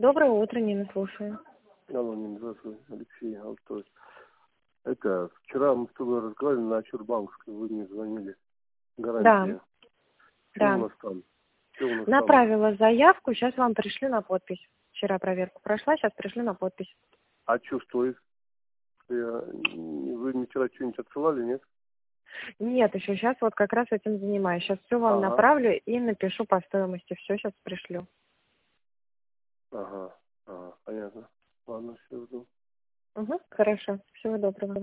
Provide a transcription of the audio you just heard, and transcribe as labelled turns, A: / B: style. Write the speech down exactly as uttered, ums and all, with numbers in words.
A: Доброе утро, Нина, слушаю.
B: Алло, Нина, здравствуй, Алексей Алтович. Это, вчера мы с тобой разговаривали на Чурбанской, вы мне звонили. Гарантия.
A: Да,
B: Что
A: да.
B: у нас там? Что у нас там?
A: Направила заявку, сейчас вам пришли на подпись. Вчера проверку прошла, сейчас пришли на подпись.
B: А что стоит? Я- Вы мне вчера что-нибудь отсылали, нет?
A: Нет, еще сейчас вот как раз этим занимаюсь. Сейчас все вам
B: Ага,
A: направлю и напишу по стоимости. Все сейчас пришлю.
B: ага, ага, понятно. Ладно, все, жду.
A: Угу, хорошо. Всего доброго.